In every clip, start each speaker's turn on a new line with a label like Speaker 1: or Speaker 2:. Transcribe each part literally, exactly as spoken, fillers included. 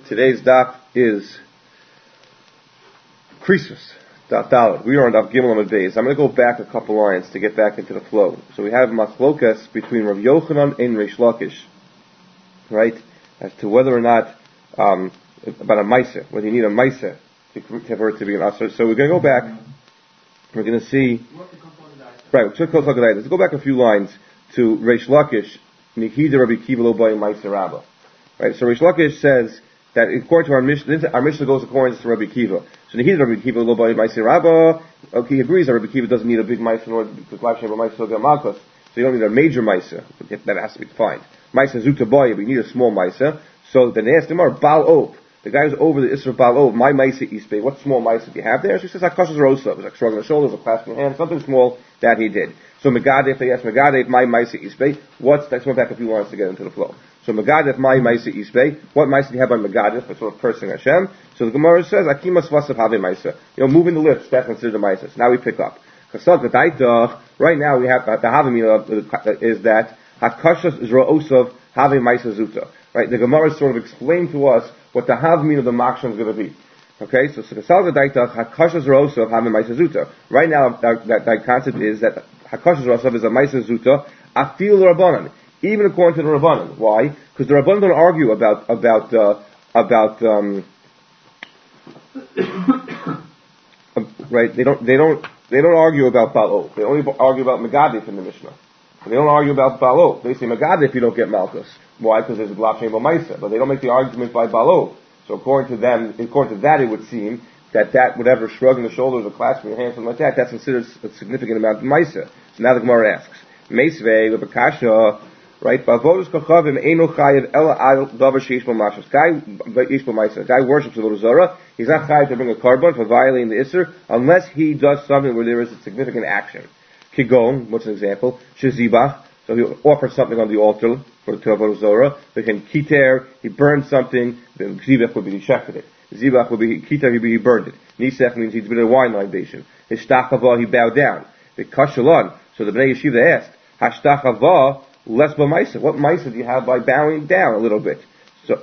Speaker 1: Today's daf is Krisus, daf Daled. We are on daf Gimel Amud Beis. I'm going to go back a couple lines to get back into the flow. So we have machlokas between Rav Yochanan and Reish Lakish, right? As to whether or not um, about a ma'aseh, whether you need a ma'aseh to for it to be an asur. So we're going to go back. We're going to see. Right. Let's go back a few lines to Reish Lakish. Nechida Rabbi Kiva lo ba'im ma'aseh rabba. Right. So Reish Lakish says that according to our Mishnah, our Mishnah goes according to Rabbi Kiva. So Nechida Rabbi Kiva lo ba'im ma'aseh rabba. Okay, he agrees that Rabbi Kiva doesn't need a big ma'aseh in order because life shem ma'aseh will get malchus. So you don't need a major ma'aseh. That has to be defined. Ma'aseh zuta boya, but you need a small ma'aseh. So then they asked him, Baal Ov. The guy who's over the Isra Baal Ov, my ma'aseh isbei. What small ma'aseh do you have there? So he says, Hakashas rosa. It was like shrugging the shoulders, or clasping the hands, something small that he did. So Megadef, they asked Megadef, my ma'aseh isbei. What's, let's go back a few lines to get into the flow. So Megadef, my ma'aseh isbei. What ma'aseh do you have by Megadef? That's sort of cursing Hashem. So the Gemara says, Akimas vasav have ma'aseh. You know, moving the lips, that's considered a ma'aseh. So now we pick up. Right now we have, uh, the Havamina is that Hakashas Zro'osov have ma'aseh zuta. Right, the Gemara sort of explained to us what the havmin of the makshan is going to be. Okay, so Sekasal Daitach Hakashas Rosov have a Ma'aseh Zuta. Right now, that, that, that concept is that Hakashas Rosov is a Ma'aseh Zuta. Afil Rabbanan, even according to the Rabbanan. Why? Because the Rabbanan don't argue about about uh, about um, right. They don't they don't they don't argue about Ba'o. They only argue about Megadif in the Mishnah. They don't argue about Ba'o. They say Megadif you don't get Malchus. Why? Because there's a Glab Shem B'Maisa. But they don't make the argument by Ba'o. So according to them, according to that, it would seem that that, whatever, shrugging the shoulders or clasping your hands, something like that, that's considered a significant amount of Maisa. So now the Gemara asks, Meisvei, Lebekasha, right? Ba'avodos kachavim eino chayiv ela al davar sheish b'mashas. Guy, sheish b'maisa. Guy worships a little Zorah. He's not chayiv to bring a carbon for violating the Isser unless he does something where there is a significant action. Kigon, what's an example? Shezibach. So he offers something on the altar for the Avodah Zorah. They can kiter, he burned something. Then zibach would be he shechted it. Zibach would be kiter, he, he burned it. Nisech means he did a wine libation. Hishtachava, he bowed down. The kashalon. So the Bnei Yeshiva asked, Hashtachava less b'maisa. What maisa do you have by bowing down a little bit? So.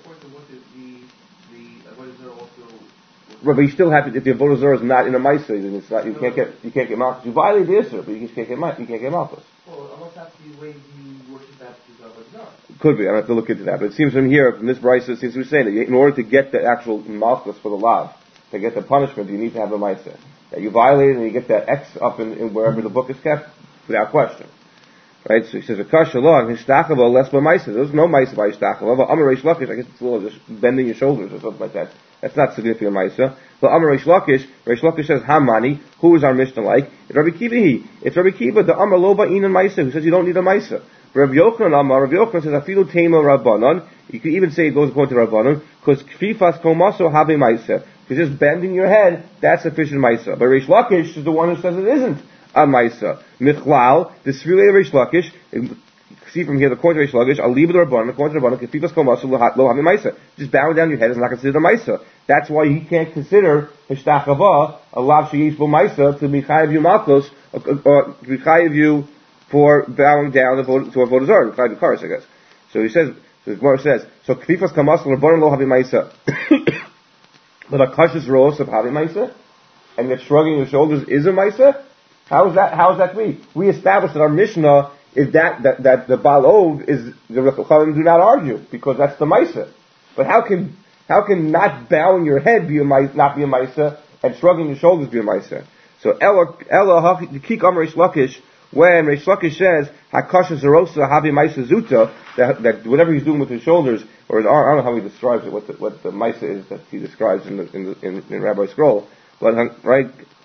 Speaker 1: Right, but you still have to. If the Avodah Zorah is not in a maisa, then it's not. You can't get. You can't get malchus. You violate the Isser, but you just can't get. You can't get malchus.
Speaker 2: Well, unless that's the way you worship that to Avodah Zorah.
Speaker 1: Could be. I have to look into that. But it seems from here, from this brisa, it seems to be saying that in order to get the actual malchus for the lav, to get the punishment, you need to have a maisa. That you violate it and you get that X up in, in wherever the book is kept, without question. Right? So he says, "Akash shalom hishtachava less b'maisa." There's no maisa by hishtachava. But Amar Reish Lakish, I guess it's a little just bending your shoulders or something like that. That's not significant maisa. But Amar Reish Lakish, Reish Lakish says, "Hamani." Who is our Mishnah like? It's Rabbi Kiva. He. It's Rabbi Kiva. The Amar lo ba'in maisa. Who says you don't need a maisa? Rabbi Yochanan Amar. Rabbi Yochanan says, "Afilu tema rabbanon." You could even say it goes according to rabbanon because kfifas komaso have a maisa. Because just bending your head, that's sufficient maisa. But Reish Lakish is the one who says it isn't a maisa. Michlal, the Svilei Reish Lakish, see from here, the according to Reish Lakish, I'll leave it rabbanon, according to rabbanon, kfifas komaso lo have a maisa. Just bowing down your head is not considered a maisa. That's why he can't consider hishtachava a lav sheyesh bo maisa to be chayiv you malchus, or to be chayiv you for bowing down to avodah zarah, chayiv kares, I guess. So he says, so the Gemara says, so kfifas komaso rabbanon lo have a maisa. But a kashas roos of having maisa, and that shrugging your shoulders is a maisa. How is that? How is that we? We established that our Mishnah is that that, that the Baal Ov is the Rechavim do not argue because that's the maisa. But how can how can not bowing your head be a maisa, not be a maisa, and shrugging your shoulders be a maisa? So Ella Ella Kik Amar Reish Lakish, when Reish Lakish says Hakashas Zerosa Havi Maisa Zuta, that that whatever he's doing with his shoulders or his arm, I don't know how he describes it, what the, what the maisa is that he describes in the in the in, in Rabbi Scroll, but right.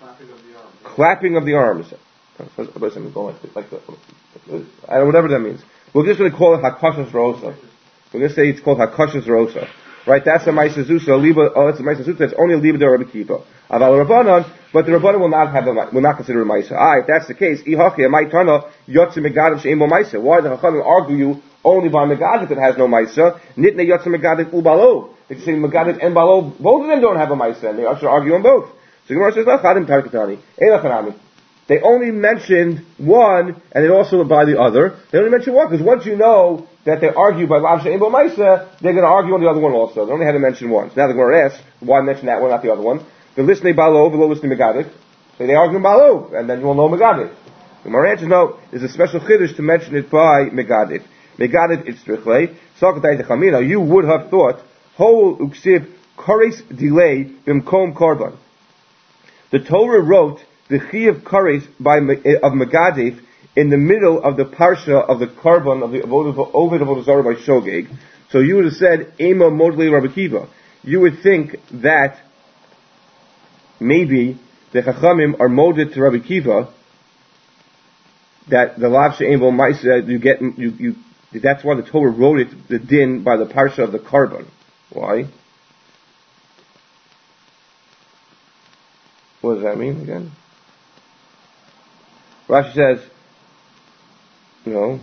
Speaker 1: Clapping of the arms. Listen, go like, like the, I don't know, whatever that means. We're just going to call it Hakashas Rosa. We're going to say it's called Hakashas Rosa. Right? That's a Maisa Zusa. Liba, oh, that's a Maisa Zusa. It's only a Liba de Rabbi Kiva. Aval Rabbanon, but the Rabbanon will not have a, will not consider a Maisa. Ah, if that's the case, Ihaki, Maitana, Yotze Megadim She'im Bo Maisa. Why the Chachamim argue you only by Megadim that has no Maisa? Nitne Yotze Megadim Ubalo. They say Megadim and Balo, both of them don't have a Maisa, and they should argue on both. So Gemara says, Chadim Tarkatani, Eilachanami. They only mentioned one, and then also by the other. They only mentioned one, because once you know that they argue by Lav She'en Bo Maisa, they're going to argue on the other one also. They only had to mention one. So now they're going to ask, why mention that one, not the other one? The listening Balov, the listening Megadif. So they argue Balov, and then you will know Megadif. The Gemara answers, no, there's a special chiddush to mention it by Megadif. Megadif Itzrichle, Sakatay Dechamina, you would have thought, Hol Uksiv Kares delay Bimkom Korban. The Torah wrote the Chi of Kares by, of Megadif in the middle of the parsha of the Korban of the Ovid of Avodah Zarah by Shogeg. So you would have said, Ema Modli Rabbi Kiva. You would think that maybe the Chachamim are molded to Rabbi Kiva, that the Lav She'en Bo Maisa, you get, you, you, that's why the Torah wrote it, the din, by the parsha of the Korban. Why? What does that mean again? Rashi says, you know,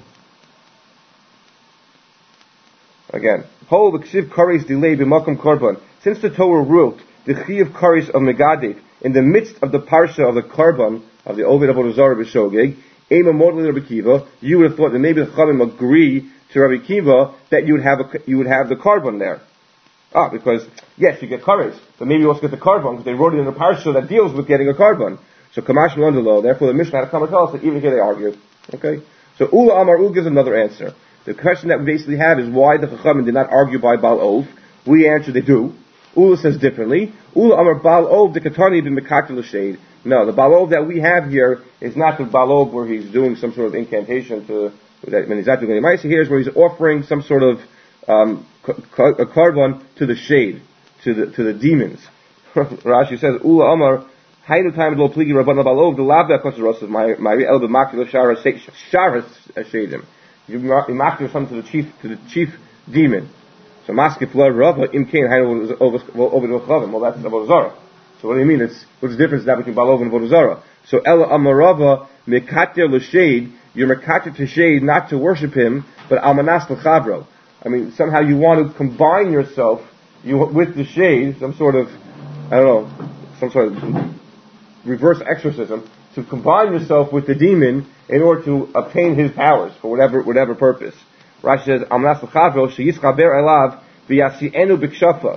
Speaker 1: again, Hol B'Ksiv Kares delay b'Makom Korban. Since the Torah wrote the Chi of Kares of Megadif in the midst of the parsha of the Korban of the Ovid of Avodah Zarah b'Shogeg, Ema Modli Rabbi Kiva, you would have thought that maybe the Chachamim agree to Rabbi Kiva that you would have a, you would have the Korban there. Ah, because yes, you get Kares, but maybe you also get the Korban because they wrote it in a parsha that deals with getting a Korban. So Kamash Landalo, therefore the Mishnah had to come and tell us that even here they argue. Okay. So Ula Amar Ul gives another answer. The question that we basically have is why the Chachamim did not argue by Baal Ov. We answer they do. Ula says differently. Ula Amar Baal Ov the Katani bin Mekakil L'Shade. No, the Baal Ov that we have here is not the Baal Ov where he's doing some sort of incantation to, when he's not doing any mice. Here is where he's offering some sort of um, a Korban to the shade, to the to the demons. Rashi says Ula Amar. Hainu time lo pligi rabban balov the lav that koseros of my my el b'makil shara shara shadim. You makil something to the chief to the chief demon. So maskif lo rabba imkain hainu over over the chavim. Well, that's Avodah Zarah. So what do you mean? It's what's the difference now between balov and Avodah Zarah? So ela amarava mekater l'shade. You're mekater to shade, not to worship him, but almanas l'chavro. I mean, somehow you want to combine yourself you with the shade, some sort of I don't know, some sort of reverse exorcism, to combine yourself with the demon in order to obtain his powers for whatever whatever purpose. Rashi says, "Amnas l'chavro sheyiskaber elav v'yasienu b'kshafa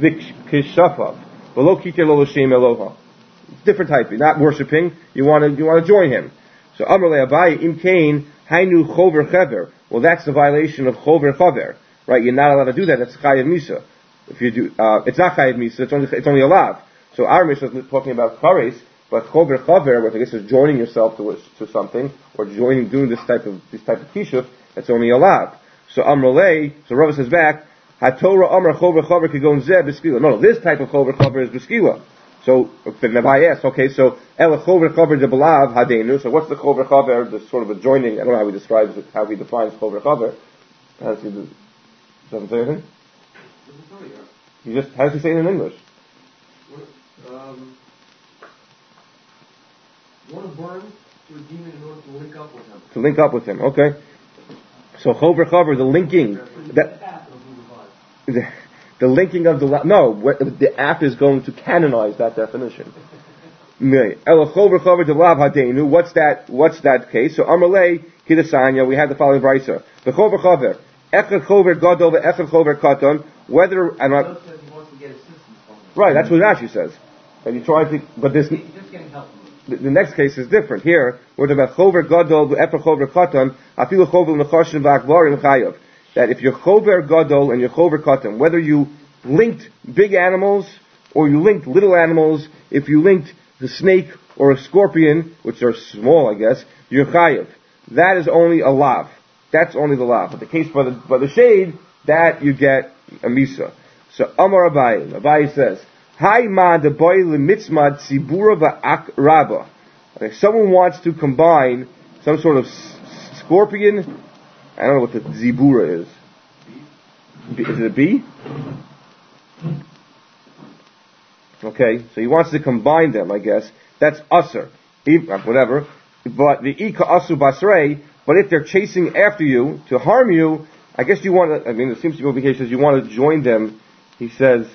Speaker 1: b'kishafav v'lo kiter lo l'shem Eloha." Different type. You're not worshiping. You want to you want to join him. So Amar le'abai im kain hainu chover chever. Well, that's the violation of chover chaver, right? You're not allowed to do that. That's chayav misa. If you do, uh, it's not chayav misa. It's only it's only a lav. So our Mishnah is talking about kares. But chover chaver, which I guess is joining yourself to to something, or joining, doing this type of this type of kishuf, that's only a lav. So amrolei, so Rava says back, haTorah amar chover chaver kigon zeh b'skila. No, no, this type of chover chaver is b'skila. So the Nebai asks, okay, so el chover chaver de belav hadenu. So what's the chover chaver? The sort of a joining. I don't know how he describes it, how he defines chover chaver. How does he do? Doesn't say anything. He just how does he say it in English?
Speaker 2: Um, want to burn to a demon in order to link up with him.
Speaker 1: To link up with him, okay. So chover chaver, the linking, that, the, the linking of the no, the app is going to canonize that definition. El chover chaver de lav hadenu. What's that? What's that case? So Amalei Kidasanya. We have the following brisa. The chover chaver, echad chover gadol ve'echad chover katan. Whether and not, right, that's what Rashi says. And you try to, but this. Just getting help. The, the next case is different. Here, we're talking about chover gadol ve'efar chover katan, afilu chover nechoshin v'akvarim chayav. That if you're chover gadol and you're chover katan, whether you linked big animals or you linked little animals, if you linked the snake or a scorpion, which are small, I guess, you're chayav. That is only a lav. That's only the lav. But the case by the by the shade, that you get a misa. So Amar Abaye, Abaye says, Hai ma de boy limitzmad tzibura va'ak rabba. Okay, someone wants to combine some sort of s- scorpion. I don't know what the zibura is. B- is it a bee? Okay, so he wants to combine them, I guess. That's usser. Whatever. But the ika asu basrei, but if they're chasing after you to harm you, I guess you want to, I mean, it seems to be over here, he says you want to join them. He says,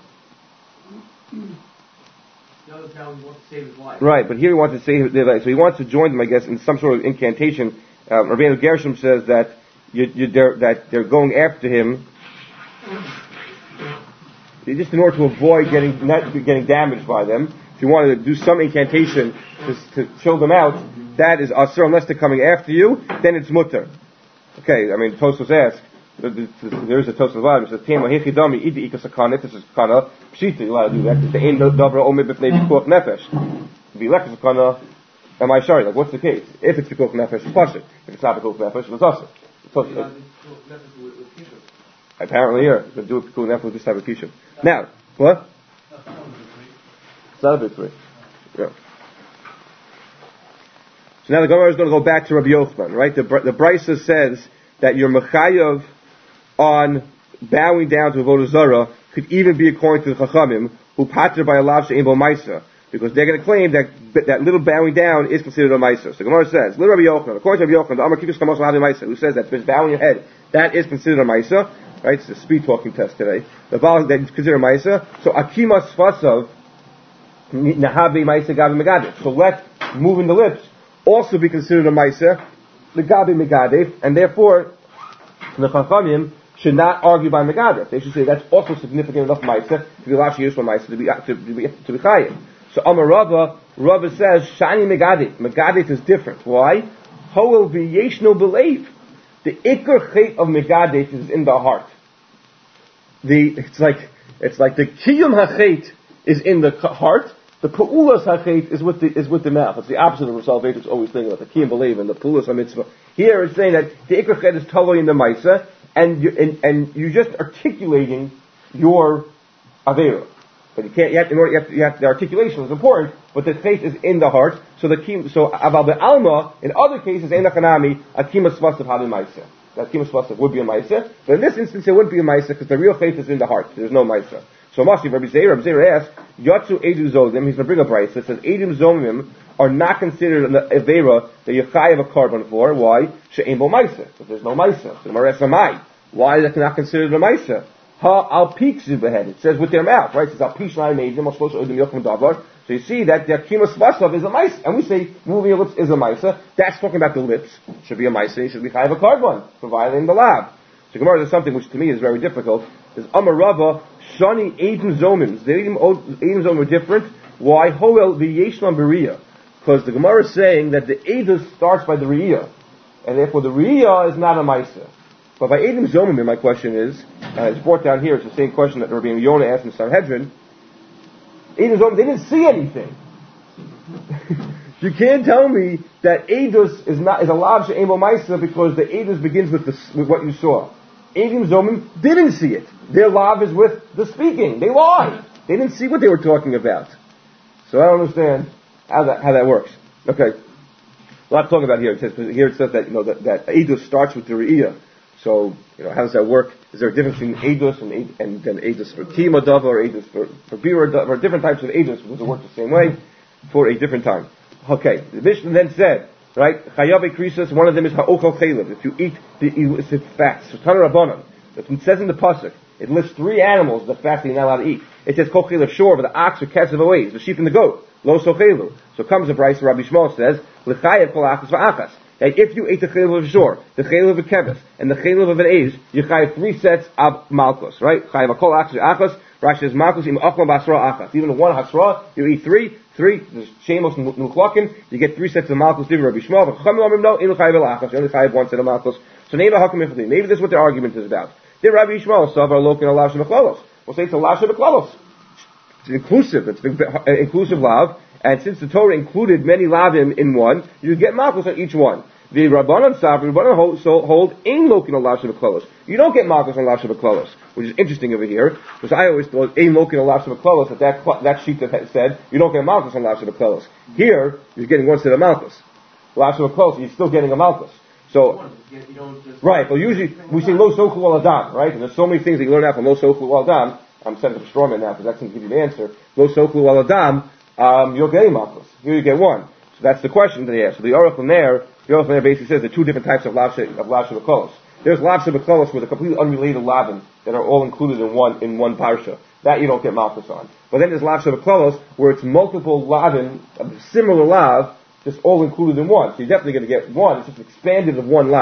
Speaker 2: Notice how he wants to save his life.
Speaker 1: Right, but here he wants to save their life. So he wants to join them, I guess, in some sort of incantation. Um, Rabbeinu Gershom says that you, you, they're, that they're going after him, just in order to avoid getting not getting damaged by them. If you wanted to do some incantation to, to chill them out, that is asur unless they're coming after you. Then it's mutter. Okay, I mean Tosfos asks. There is a Tosfos line which says Tema hechidami idi ikasakana. This is kana pshita. You're allowed to do that. The ein dabra omer b'fnei pikuach nefesh. V'ilek sakana. Am I sorry? Like what's the case? If it's pikuach nefesh, it's pasuk. If it's not pikuach nefesh, it's asur. Apparently, here you can do a pikuach nefesh with this type of kishuf. Now, what? It's not a big three. Yeah. So now the Gemara is going to go back to Rabbi Yochanan, right? The the Brisa says that your mechayav on bowing down to Avodah Zarah could even be according to the Chachamim who pater by a lav she'ein bo ma'isa, because they're going to claim that that little bowing down is considered a ma'isa. So the Gemara says, little Rabbi Yochanan, according to Rabbi Yochanan, the Amar Kivus Kamos Lavi Ma'isa, who says that just bowing your head, that is considered a ma'isa, right? It's a speed talking test today. The Baal that is considered a ma'isa. So akima sfasav nahavi ma'isa gavi megadif. So let moving the lips also be considered a ma'isa, the gabi megadif, and therefore the Chachamim should not argue by megadif. They should say that's also significant enough ma'isa to be allowed to use for ma'isa to be to be to be chayiv. So Amar Rava, Rava says shani megadif. Megadif is different. Why? Hoel v'yeshno believe. The ikar chet of megadif is in the heart. The it's like it's like the kiyum hachet is in the heart. The Pa'ulas HaChet is with the is with the mouth. It's the opposite of what salvation is always thinking about. The Kiyum believe and the Pa'ulas HaMitzvah. Here it's saying that the Ikar Chet is totally in the Maisa, and you and, and you're just articulating your Avera. But you can't. You have, in order, you have, to, you have the articulation is important, but the Chet is in the heart. So the Kiyum. So Aval Be'alma in other cases Einachanami Akima Svasav Hadi Maisa. That Akima Svasav would be a Maisa, but in this instance it wouldn't be a Maisa because the real Chet is in the heart. There's no Maisa. So Masi, Rabbi Zeir, Rabbi Zeir asks, Yatsu Edu Zodim, he's going to bring a price that says Edim Zomim are not considered an Avera that you chayav a carbon for. Why? She'ein bo Maisa. Because there's no Maisa. So the Gemara asks, Amai, why is that not considered a Maisa? Ha al peak behead. It says with their mouth, right? It says al peak shnai meidim, al shlosh odim yochim davar. So you see that the Akima Svasav is a Maisa. And we say moving your lips is a Maisa. That's talking about the lips. Should be a Maisa. It should be chayav a carbon for violating the lab. So Gemara does something which to me is very difficult. Is Amar Rava, Shani Eidim Zomim. The Eidim Zomim are different. Why? Hoel v'yeshlam b'riyah. Because the Gemara is saying that the Eidim starts by the Riyah. And therefore the Riyah is not a Maisa. But by Eidim Zomim, my question is, uh, it's brought down here, it's the same question that Rabbi Yonah asked in Sanhedrin. Eidim Zomim, they didn't see anything. You can't tell me that Eidus is not, is a Lav She'ein Bo Maisa because the Eidus begins with, the, with what you saw. Eidim Zomim didn't see it. Their lav is with the speaking. They lied. They didn't see what they were talking about. So I don't understand how that how that works. Okay, a lot to talk about here. It says here it says that you know that, that Eidus starts with the Re'iyah. So you know how does that work? Is there a difference between Eidus and and then Eidus for Kima Dava or Eidus for for Bira Dava or different types of Eidus? Does it work the same way for a different time? Okay, the Mishnah then said. Right, chayav krisis. One of them is ha'ochal chaylev. If you eat the illicit fats, so Tana Rabbanan. It says in the pasuk, it lists three animals the fats that you're not allowed to eat. It says kol chaylev shor, the ox or ketzav ois, the sheep and the goat. Lo so chaylev. So comes the Bryce. Rabbi Shmuel says lechayev kol achas va'achas. That if you eat the chaylev of shor, the chaylev of a keves, and the chaylev of an eiz, you chayev three sets of malchus. Right, chayev kol achas va'achas. Rashi says malchus im achlam basra achas. Even one hasra, you eat three. Three, there's shemos nuchlakin, you get three sets of malchus, divi Rabbi Shmuel, but chachamim omrim no, inu chayev elachas, you only chayev one set of malchus. So neighbor hakum ifli. Maybe this is what their argument is about. Divi Rabbi Shmuel, savar lokin alav shebeklolos. We'll say it's alav shebeklolos. It's inclusive, it's uh, inclusive lav, and since the Torah included many lavim in one, you get malchus on each one. The Rabbanan Sav, Rabbanan hold, so hold Ein Lokin al Lav Shebeklolos. You don't get Malchus on Lav Shebeklolos, which is interesting over here, because I always thought Ein Lokin al Lav Shebeklolos, that that, that sheet that said, you don't get Malchus on Lav Shebeklolos. Here, you're getting one set of Malchus. Lav Shebeklolos, you're still getting a Malchus. So, right, well usually, we say Lo Sochu al Adam, right? And there's so many things that you learn out from Lo Sochu al Adam. I'm setting up a straw man now, because that's going to give you the answer. Lo Sochu al Adam, um, you're getting Malchus. Here you get one. So that's the question that he asked. So the Oracle there, the Oracle there basically says there are two different types of lav of lav shebeklolos. There's lav shebeklolos with a completely unrelated lavin that are all included in one in one parsha. That you don't get malchus on. But then there's lav shebeklolos where it's multiple lavin, a similar lav, just all included in one. So you're definitely going to get one. It's just expanded of one lav.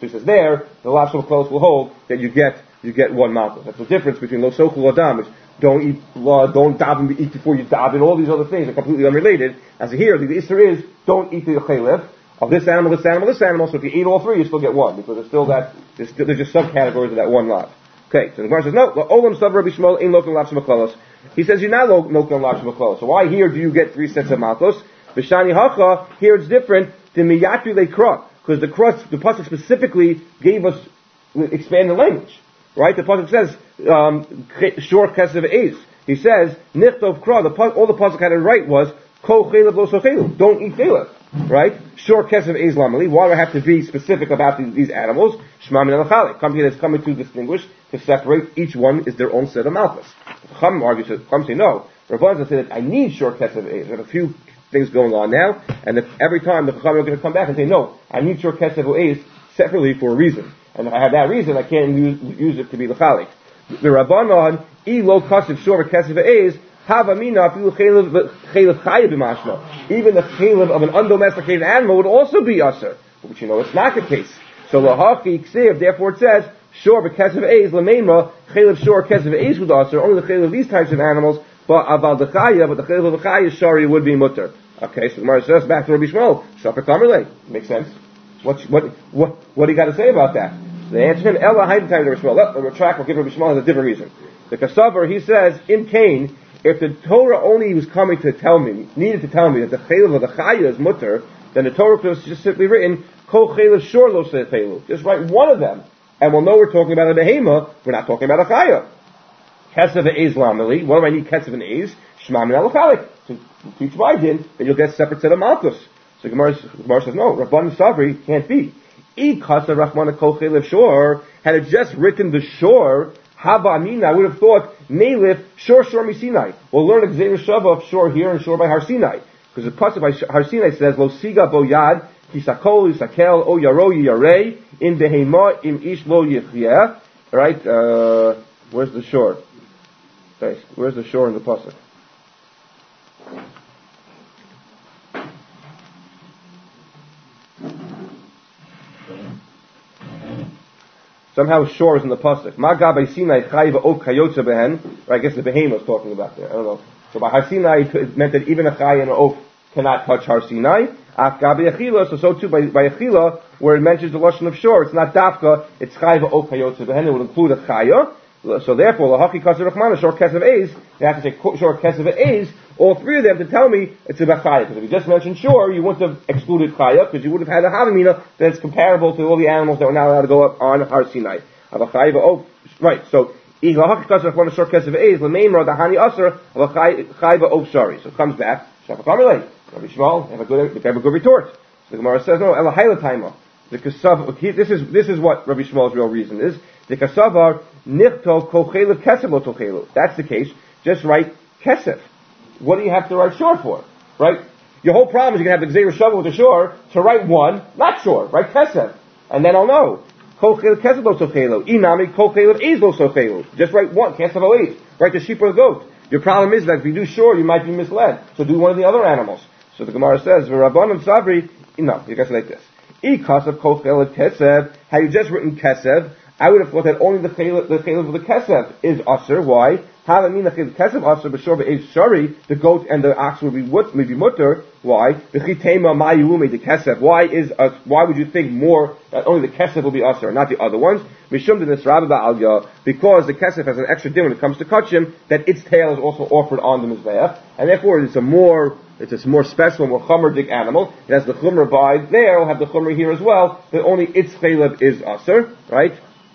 Speaker 1: So he says there, the lav shel maklolos will hold that you get you get one malchus. That's the difference between lo sochel adam, which don't eat, uh, don't daven, eat before you daven. All these other things are completely unrelated. As here, the issur is don't eat the chaylev of this animal, this animal, this animal. So if you eat all three, you still get one because there's still that. There's, still, there's just subcategories of that one lav. Okay, so the Gemara says no. Olam sav Rabbi Shmuel ein lokan lav shel maklolos. He says you're not lokan lav shel maklolos. So why here do you get three sets of malchus? B'shani hacha, here it's different. The miyatu lekra, because the cross, the pasuk specifically gave us expanded language, right? The pasuk says um, shor kesev eis. He says nichtov kra. The all the pasuk had to write was ko chelev lo sochelu. Don't eat chelev, right? Shor kesev eis lamali. Why do I have to be specific about these, these animals? Shma min alachalik. Company that's coming to distinguish, to separate. Each one is their own set of malchus. Chum argues. Chum say no. Rabbanan say that I need shor kesev eis. I have a few things going on now, and if every time the Chachamim are going to come back and say, no, I need shor kesev eis separately for a reason. And if I have that reason, I can't use, use it to be l'chalik. The Rabbanon, I lo kasev shor kesev eis, hava mina afilu chelev chaya b'mashma. Even the chelev of an undomesticated animal would also be usher. But you know, it's not the case. So lahachi ksiv, therefore it says, shor kesev eis l'meimra, chelev shor kesev eis would usher, only the chelev of these types of animals, but aval the chaya, but the chelev of the chaya, shari would be mutter. Okay, so the Gemara says back to Rabbi Shmuel, Shafar Kamerle. Makes sense. What, what, what, what do you got to say about that? So they answer him, Ella Haidin time to Rabbi Shmuel. Let the retract, we'll give Rabbi Shmuel a different reason. The Kasavar, he says, in Cain, if the Torah only was coming to tell me, needed to tell me that the chelev of the chaya is mutter, then the Torah could have just simply written, Ko chelev shor lo chelev. Just write one of them. And we'll know we're talking about a behema, we're not talking about a chaya. Kesev eis lameli. What do I need kesev and eis? Shma min alachalik. To teach my din, then you'll get a separate set of malchus. So Gemara, Gemara says, no, Rabban Savri can't be. I kasa rachmana kol chelev shor. Had it just written the shor, haba amina, I would have thought, melif, shor shor misinai. We'll learn a gzeir shava of shor here and shor by Har Sinai. Because the pasuk by Har Sinai says, lo siga bo yad, kisakol, yisakel, o yaro yirei, in behema, im ish lo yichyeh. Right, uh, where's the shor? Okay, where's the shor in the pasuk? Somehow shor is in the pasuk. Ma gabei Sinai chayva o kayotza behen. I guess the behemoth is talking about there. I don't know. So by Har Sinai it meant that even a chay and an oaf cannot touch Har Sinai. Af gabei achila. So so too by by achila, where it mentions the lashon of shor, it's not dafka. It's chayva o kayotza behen. It would include a chaya. So therefore, lahaki kaser rachmana shor kesev eis. You have to say shor kesev eis. All three of them to tell me it's a chaya. Because if you just mentioned shor, you wouldn't have excluded chaya because you would have had a havamina that's comparable to all the animals that were not allowed to go up on Har Sinai. Oh, right. So lahaki kaser rachmana shor kesev eis l'meimra dahani aser chayva oh sorry. So it comes back. Shafar Kamerle. Rabbi Shmuel have a good have a good retort. So the Gemara says no. Elahayla taima. The kasav. This is this is what Rabbi Shmuel's real reason is. The kasavar nichtov kol chelev kesef lo tochelu. That's the case. Just write kesef. What do you have to write shor for? Right? Your whole problem is you're going to have the gzeir shava with the shor to write one, not shor. Write kesef, and then I'll know. Kol chelev kesef lo tochelu. Inami kol chelev eis lo tochelu. Just write one kesef lo eis. Write the sheep or the goat. Your problem is that if you do shor, you might be misled. So do one of the other animals. So the Gemara says, "V'rabbanan savri." No, you got to say like this. I kasav kol chelev kesef. Had you just written kesef, I would have thought that only the chelev, the chelev of the kesef is aser. Why? How mean the kesef aser b'shor be'ez shari? The goat and the ox would be would be mutter. Why? The chitema ma'yume the kesef. Why is uh, why would you think more that only the kesef will be aser, not the other ones? Mishum de nisraba ba'alya, because the kesef has an extra din when it comes to kachim that its tail is also offered on the mizbeach, and therefore it's a more it's a more special, more chumradik animal. It has the chumra by there. We'll have the chumra here as well. That only its chelev is aser, right?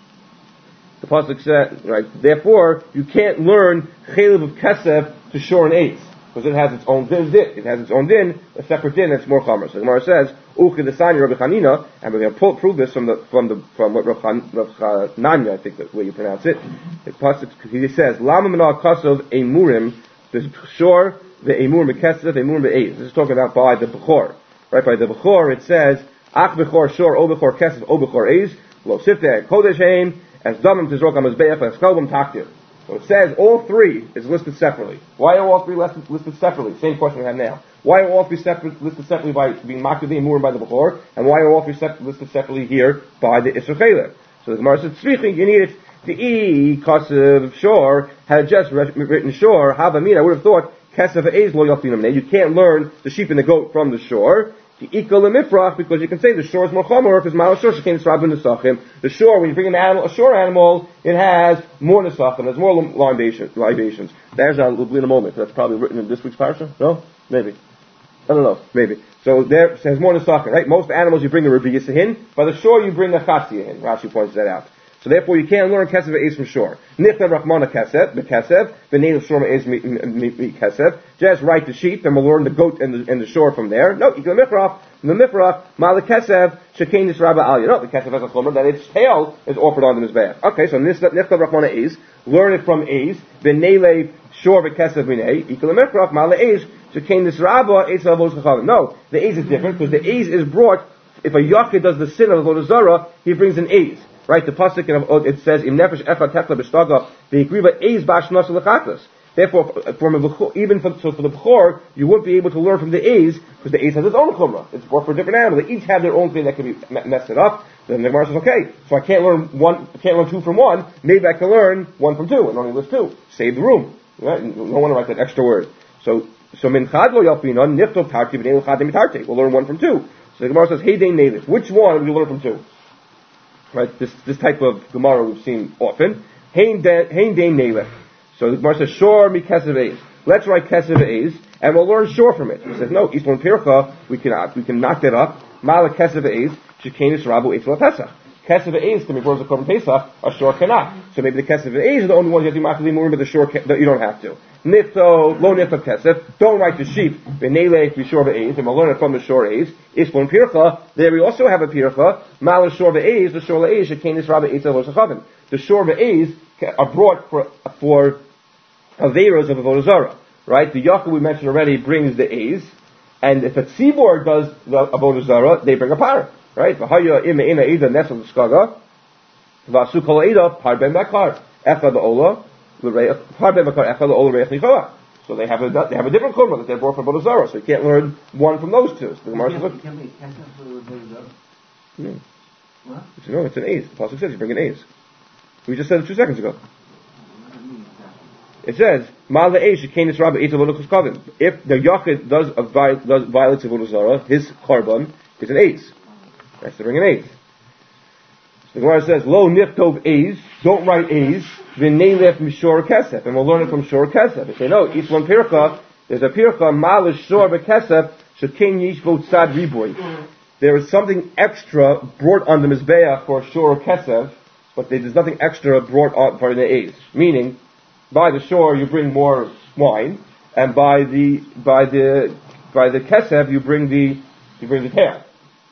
Speaker 1: The pasuk said, right? Therefore, you can't learn chelev of kesef to shor and eitz because it has its own din. It has its own din, a separate din that's more chomer. So the Gemara says, "Uchi l'sani Rabbi Chanina," and we're going to prove this from the from the from what Rav Chananya, I think that's the way you pronounce it. The pasuk he says, "Lama menal kasov emurim the shor the emur mekesef emur be'eiz." This is talking about by the bechor, right? By the bechor, it says, "Ach bechor shor o bechor kesef o bechor eiz lo sifte kodesh heim." As damim tizrok amazbeach as kalbum taktiv. So it says all three is listed separately. Why are all three listed, listed separately? Same question we have now. Why are all three separate, listed separately by being Makdavi and Murim by the Bechor? And why are all three sep- listed separately here by the Isser Chaylev? So the Gemara says, Tzriching, you need it. The E, Kasev, Shor, had just written Shor, Havamina, I would have thought, Kasev Eis Lo Yofinam. You can't learn the sheep and the goat from the shore. The Ikal Mifrach, because you can say the shore is more chomer, if it's Mal Shor, Shekin Srab Nesachim. The shore, when you bring an animal, a shore animal, it has more Nesachim, there's more libations. libations. There's a little bit in a moment. That's probably written in this week's parasha? No? Maybe. I don't know. Maybe. So there it says more Nesachim, right? Most animals you bring a Rabbi Yisahin, by the shore you bring a Chatziyahin. Rashi points that out. So therefore, you can't learn Kesev Eis from shore. Nichna Rachmana Kesev, the Kesev, the name of shore Eis Kesev. Just write the sheep, and we'll learn the goat and the, and the shore from there. No, Ikal Mifrach, the Mifrach, Mala Kesev, Shekein Nisraba Aliyah. No, the Kesev has a chomer that its tail is offered on the Mizbeach. Okay, so Nichna Rachmana Eis, learn it from Eis, V'nele shore V'kesev Minei, Ikal Mifrach, Mala Eis, Shekein Nisraba, Eis Avos Chachavim. No, the Eis is different, because the Eis is brought, if a Yachid does the sin of Avodah Zarah, he brings an Eis. Right, the pasuk in it says im nefesh echad tekla b'shtaga ve'ikriva eis b'ashnas l'chaklas. Therefore, from a even from, so for the b'chor, you won't be able to learn from the eis because the eis has its own chumrah. It's brought for a different animal. They each have their own thing that can be messed it up. Then the Gemara says, okay, so I can't learn one, I can't learn two from one. Maybe I can learn one from two and only list two. Save the room. Right? No one to write that extra word. So so min chad lo yalpina nichtov tarti v'nei l'chad mitarte. We'll learn one from two. So the Gemara says, hey dein nevis. Which one will you learn from two? Right, this this type of Gemara we've seen often. Hein Dain Neilech. So the Gemara says, Shor mi Kesev Eis. Let's write Kesev Eis, and we'll learn Shor from it. He says, no, Islam Pircha, we can we can knock that up. Mala Kesev Eis, Shekenis Rabu Eitzel Pesach. Kesev Eis can be brought as a Korban Pesach, a Shor cannot. So maybe the Kesev Eis is the only one you have to do Machli Murim, but the Shor that you don't have to. Nifto, lo nifto Kesef, don't write the sheep, V'nele B'shor V'Eis, and we'll learn it from the Shor Eis. Islam Pircha, there we also have a Pircha, Mala Shor V'Eis, the Shor V'Eis, Shekenis Rabu Eitzel Pesach. The Shor V'Eis are brought for, for Averos of Avodah Zarah. Right? The Yaakov we mentioned already brings the Eis, and if a tzibor does the Avodah Zarah, they bring a par. Right? V'haya ima ina ida nesel skaga, v'asu kol ida par ben bakar, echad ola, par ben bakar echad ola reich nichoah. So they have a they have a different chumrah that they brought from Avodah Zarah. So you can't learn one from those two. So the Gemara says, look. No. What? No, it's an Eis. The pasuk says you bring an Eis. We just said it two seconds ago. It says, Mal Eis Shekenis Rabba Eitzel V'Luchos Kavim. If the Yachid does a vi- does violence of Avodah Zarah, his korban is an Eis. That's to bring an Eis. So the Gemara says, Lo Nichtov Eis, don't write Eis, V'Neilef Mishor Kesef, and we'll learn it from Shor Kesef. They say, no, Islam Pircha, there's a Pircha, Mal Shor V'Kesef, Shekein Yishvo Tzad Riboy. There is something extra brought on the Mizbeach for Shor Kesef, but there's nothing extra brought on for the Eis. Meaning, by the shore you bring more wine, and by the by the by the kesef you bring the you bring the tail.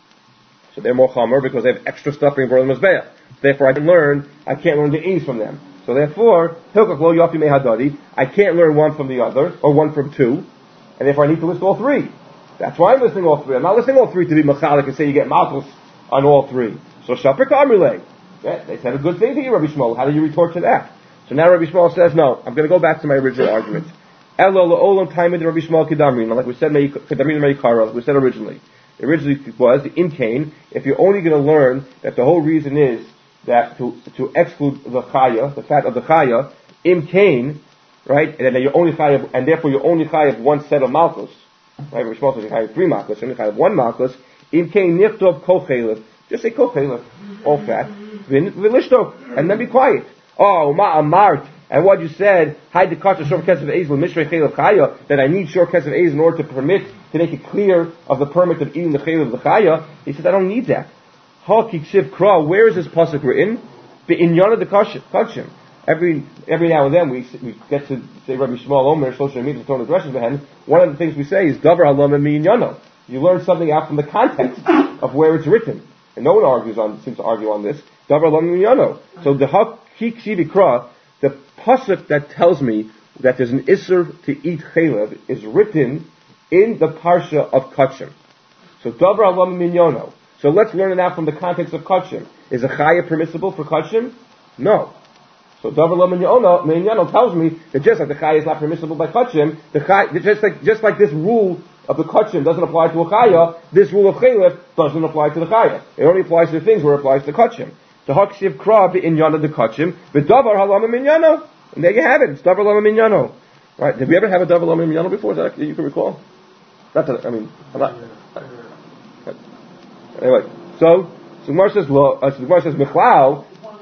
Speaker 1: So they're more chamer because they have extra stuff being brought on the mizbeach. Therefore, I can learn. I can't learn the ease from them. So therefore, hilkach lo yafi mehadadi. I can't learn one from the other or one from two, and therefore I need to list all three. That's why I'm listing all three. I'm not listing all three to be machalik and say you get malchus on all three. So shapir kamrilei. Yeah, they said a good thing to you, Rabbi Shmuel. How do you retort to that? So now Rabbi Shmuel says, no, I'm going to go back to my original argument. Elo le'olam taimid Rabbi Shmuel kedamrin, like we said, kedamrin meikara, we said originally. Originally it was the imkain. If you're only going to learn that the whole reason is that to to exclude the chaya, the fat of the chaya, imkain, right, and then you're only chayav, and therefore you're only chayav one set of malchus. Right, Rabbi Shmuel says you chayav three malchus, you're only chayav one malchus. Imkain nichtov kochelev, just say kochelev, all fat, v'lishtov, and then be quiet. Oh, ma amart, and what you said, hide the kasha shor kesef eis l'mishrei chaylev chaya, that I need shor kesef eis in order to permit, to make it clear of the permit of eating the chaylev of the chaya. He says, I don't need that. Ha kiksiv kra, where is this pasuk written? The inyana the kashim. Every every now and then we we get to say Rabbi Shmuel Omer social media to addresses behind. One of the things we say is davar halam mi inyana. You learn something out from the context of where it's written, and no one argues on seems to argue on this. Davar halam mi inyana. So the ha Kikshibikra, the pasuk that tells me that there's an isser to eat chaylev is written in the parsha of Kachim. So davar alam minyono. So let's learn it out from the context of Kachim. Is a chaya permissible for Kachim? No. So Davar Lo Minyano tells me that just like the Chaya is not permissible by Kachim, the Chaya, just like, just like this rule of the Kachim doesn't apply to a Chaya, this rule of Chalif doesn't apply to the Chaya. It only applies to the things where it applies to Kachim. The Haksiv Kra B'inyana the Kachim, the Davar Halama Minyano. And there you have it, it's Davar Lo Minyano. Right, did we ever have a Davar Lo Minyano before? Is that you can recall? Not that, I mean, I'm not. Anyway, so, so Gemara says, well, uh, so Gemara says, Michlal.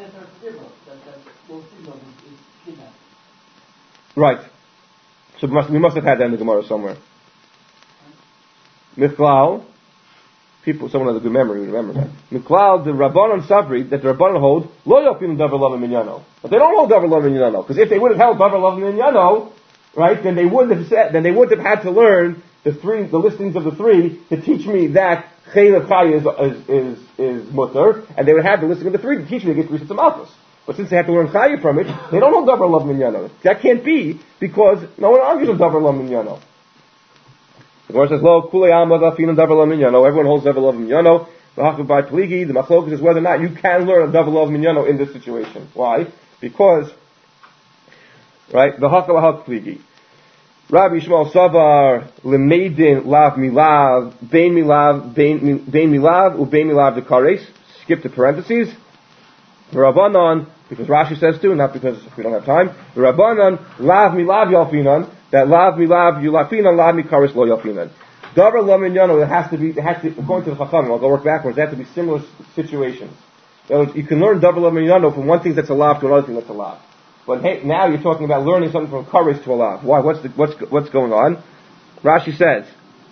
Speaker 1: Right. So we must, we must have had that in the Gemara somewhere. Michlal, people, someone has a good memory, would remember that. Michlal, the Rabbanon Savri, that the Rabbanon hold, Lo Yofin Davar Lo Minyano. But they don't hold Davar Lo Minyano, because if they would have held Davar Lo Minyano, right, then they wouldn't have said, then they wouldn't have had to learn the three, the listings of the three to teach me that Chaylev Chaya is, is, is, is mutter, and they would have the listing of the three to teach me against Rishis Malchus. But since they have to learn Chaya from it, they don't hold Davar Lo Minyano. That can't be, because no one argues with Davar Lo Minyano. The Gemara says, Lo, Kulei Alma Gafina Davar Lo Minyano. Everyone holds Davar Lo Minyano. The Hachav Bar Pligi, the Machlokas is whether or not you can learn a Davar Lo Minyano in this situation. Why? Because, right, the Hachav Bar Pligi. Rabbi Yishmael Savar Lemeidin Lav Milav Bein Milav Bein Milav Ubein Milav Dekares. Skip the parentheses. The Rabbanon, because Rashi says to, not because we don't have time. The Rabbanon Lav Milav Yalfinan, that Lav Milav Yulafinan Lav Mikares Lo Yalfinan. Davar Lo Minyano, it has to be, it has to, according to the Chachamim, I'll go work backwards, there have to be similar situations. You can learn Davar Lo Minyano from one thing that's a lav to another thing that's a lav. But hey, now you're talking about learning something from Kares to a lav. Why? What's the, what's what's going on? Rashi says,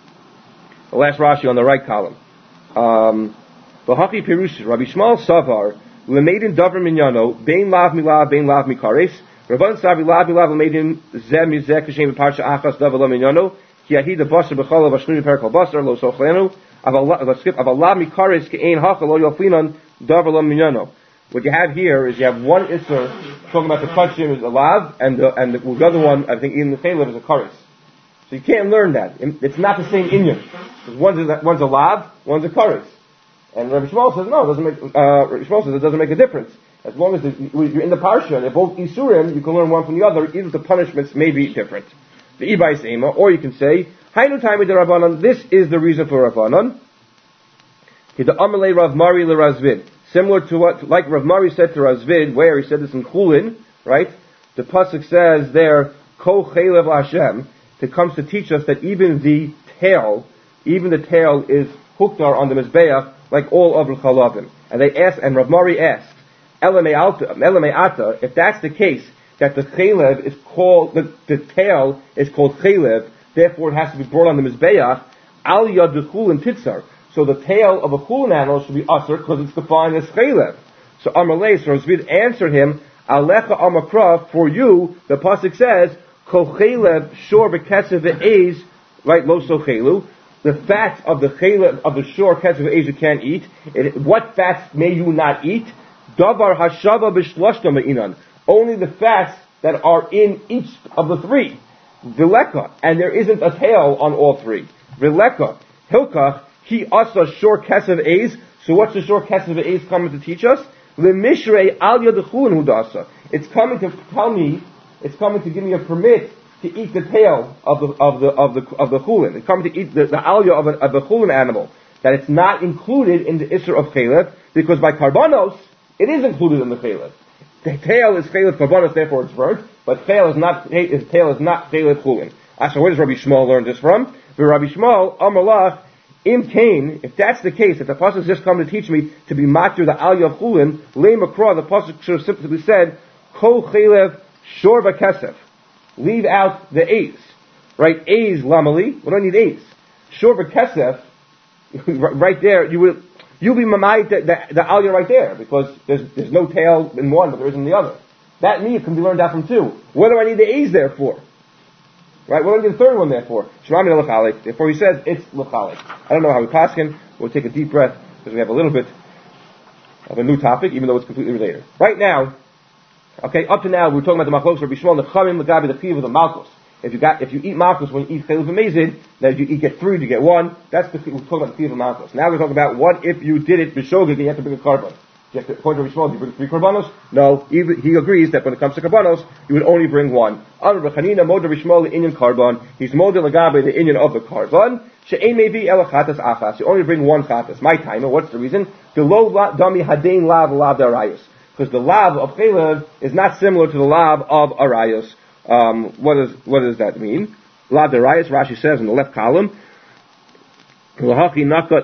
Speaker 1: the last Rashi on the right column. Um, V'hachi Pirush Rabbi Yishmael Savar Lemeidin Davar Minyano Bein Lav Milav Bein Lav Mikares Rabban Savi Lav Milav Lemeidin Zeh Mizeh Kashem Parsha Achas Davar Lo Minyano Ki Ahid Basar B'Chalav Ashnuni Perkal Basar Lo Sochlenu Aval Skip Aval Lav Mikares Ke'ein Hacha Lo Yofinan Davar Lo Minyano. What you have here is you have one Isser talking about the Kachim is a Lav, and the, and the, the other one, I think, in the Chaylev is a Kares. So you can't learn that. It's not the same Inyan. One's a, one's a Lav, one's a Kares. And Rabbi Shmuel says, no, it doesn't make, uh, Rabbi Shmuel says it doesn't make a difference. As long as the, you're in the Parsha, and they're both Isurim, you can learn one from the other, even if the punishments may be different. The Ibais Ema, or you can say, Hainu Taimi de Rabbanon, this is the reason for Rabbanon. The Amalei Rav Mari le Razvid. Similar to what, like Rav Mari said to Razvid, where he said this in Chulin, right? The pasuk says there, Ko Chaylev Hashem, that comes to teach us that even the tail, even the tail is hooked on the Mizbeach, like all of the Chalavim. And they ask, and Rav Mari asks, Elamei Ata, if that's the case, that the Chaylev is called, the, the tail is called Chaylev, therefore it has to be brought on the Mizbeach, Al Yad Chulin Titzar. So the tail of a chulin animal should be usher because it's defined as chaylev. So Amalei, so Razvid answered him, Alecha Amakra, for you, the pasuk says, Kol chaylev shor beketzev ve'ez, right, lo so chaylu. The fats of the chaylev, of the shor ketzev ve'ez you can't eat. It, what fats may you not eat? Davar hashava b'shloshta me'inan. Only the fats that are in each of the three. Vileka, and there isn't a tail on all three. Vileka, hilkach, He asa shor kesev eis. So what's the shor kesev eis coming to teach us? Lemishrei al yadchulin hudasa. It's coming to tell me. It's coming to give me a permit to eat the tail of the of the of the of the chulin. It's coming to eat the, the alya of a, of a chulin animal. That it's not included in the isser of chaylev because by karbanos it is included in the chaylev. The tail is chaylev karbanos, therefore it's burnt. But tail is not his tail is not chaylev chulin. Ah, so where does Rabbi Shmuel learn this from? The Rabbi Shmuel Amalach. Im Kain, if that's the case, if the pasuk has just come to teach me to be matur the aliyah of chulin, lei makra, the pasuk should have simply said, kol chaylev shor v'kesef. Leave out the A's. Right? A's lamali. What do I need A's? Shor v'kesef, right there, you will, you'll be mamayit the, the, the aliyah right there, because there's, there's no tail in one, but there is in the other. That me can be learned out from two. What do I need the A's there for? Right, what do I need the third one there for? Shemami l'chalik. Therefore he says it's l'chalik. I don't know how we paskin. We'll take a deep breath because we have a little bit of a new topic, even though it's completely related. Right now, okay, up to now we were talking about the machlokes Rabbi Shmuel nechamim l'gabi the chiv of the malchus. If you got, if you eat malchus when you eat chaylev v'mezid, then you, you get three, you get one. That's the we're talking about the chiv of malchus. Now we're talking about what if you did it b'shogeg and you have to bring a carbon. According to Rishmael, you bring three karbanos? No, he, he agrees that when it comes to karbanos, you would only bring one. Amar B'chanina moda Rishmael the inyan karban. He's moda lagabe the inyan of the karban. She'ein maybe el chatas achas. You only bring one chatas. My timer. What's the reason? The lo dami hadein lav lav darayos. Because the lav of chelev is not similar to the lav of arayos. Um, what does what does that mean? Lav darayos. Rashi says in the left column. That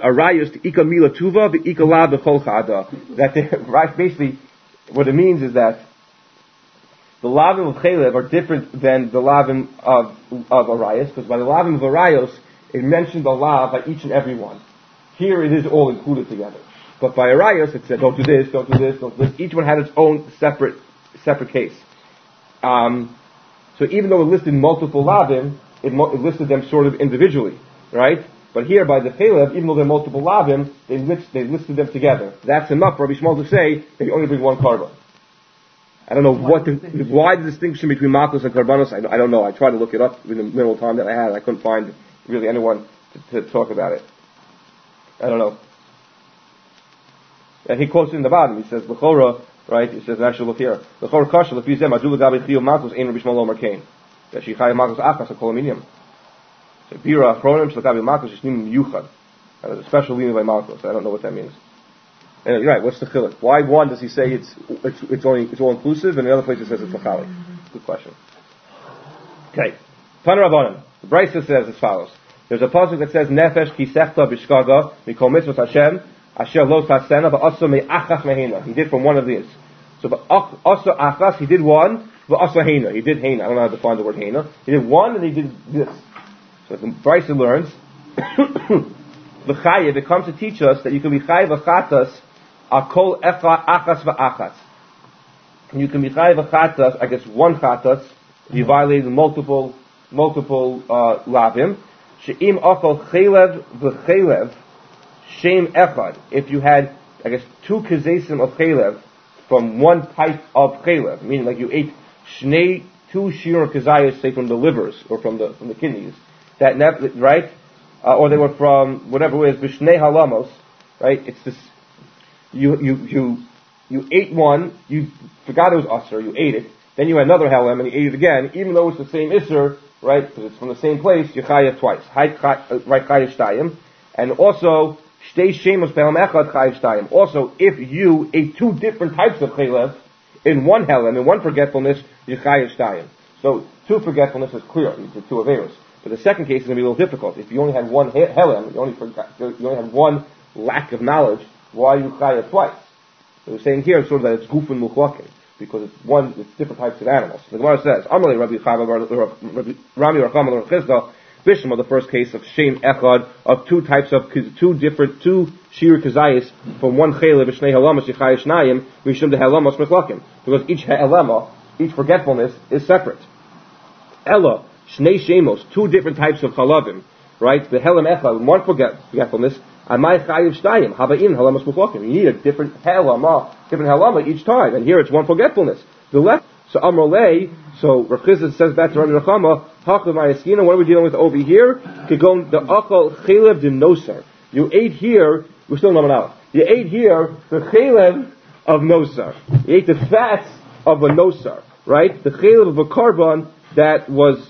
Speaker 1: right, basically, what it means is that the lavim of chelev are different than the lavim of of arayos, because by the lavim of arayos it mentioned the lav by each and every one. Here it is all included together. But by arayos it said don't do this, don't do this, don't do this. Each one had its own separate separate case. Um, so even though it listed multiple lavim, it, mo- it listed them sort of individually, right? But here, by the chelev, even though there are multiple lavim, they, list, they listed them together. That's enough for Rabbi Shmuel to say that you only bring one karban. I don't know what the, why the distinction between makos and karbanos. I, I don't know. I tried to look it up in the minimal time that I had. I couldn't find really anyone to, to talk about it. I don't know. And he quotes in the bottom. He says, "L'chora," right? He says, "Actually, look here. L'chora kasha lefizem adul gabe chiyuv makos ein Rabbi Shmuel omer kain. That she chayav makos achas akol aminim." Bira Achronim Shlakabi Malchus Ishnim Yuchad. There's a special leaning by Malchus. I don't know what that means. And you're right. What's the chiluk? Why one does he say it's it's it's only it's all inclusive, and the other place it says it's lachalik? Good question. Okay, Tanarabanan. The Brisa says as follows. There's a pasuk that says Nefesh Kisechta Bishkaga Mikol Mitzvot Hashem Asher Lo Tasena Ba'Asa Me'achas Mehena. He did from one of these. So Ba'Asa Achas he did one. Ba'Asa Hena he did Hena. I don't know how to define the word Hena. He did one and he did this. So the Brisa learns, the chayev, it comes to teach us that you can be chayev achatas akol echa achas va'achas. And you can be chayev achatas, I guess one chatas, if you violated multiple, multiple, uh, lavim. She'im akol chelev v'chelev, shem echad. If you had, I guess, two kazesim of chelev from one type of chelev, meaning like you ate shnei, two shir kazayas, say from the livers, or from the, from the kidneys, that nev- right, uh, or they were from whatever it is, b'shnei halamos, right? It's this. You you you you ate one, you forgot it was usher, you ate it. Then you had another halem and you ate it again, even though it's the same isser, right? Because it's from the same place. You chayav twice, right? Chayav shtayim, and also shtei shemos behalem echad chayav shtayim. Also, if you ate two different types of chelev in one halem, in one forgetfulness, you chayav shtayim. So two forgetfulness is clear. You did two averos. But the second case is going to be a little difficult. If you only had one helem, you only forgot, you only had one lack of knowledge, why are you chayav twice? So we're saying here sort of that it's gufin muchwakin, because it's one, it's different types of animals. The Gemara says, Amalei Rabbi Chava, Rami Racham Chizda, Bishma, the first case of Shem Echad, of two types of, two different, two Shir Kazayis, from one chelev, Shnei Halamas, Yichayav Shnayim, Mishum de Halamas Mechlakim. Because each Halama, each forgetfulness, is separate. Ella, Shnei Shemos, two different types of chalavim, right? The Helam Echad, one forget, forgetfulness, Amai Chayiv Shtayim, Haba'in Halamas Mechlakim. You need a different Halama, different Halama each time, and here it's one forgetfulness. The left, so Amrolei, so Rav Chizd says back to Rani Rachama, Hakav Mayaskina, what are we dealing with over here? Kigon, the Akal Chelev de Nosar. You ate here, we're still not out. You ate here the Chelev of Nosar. You ate the fats of a Nosar, right? The Chelev of a carbon that was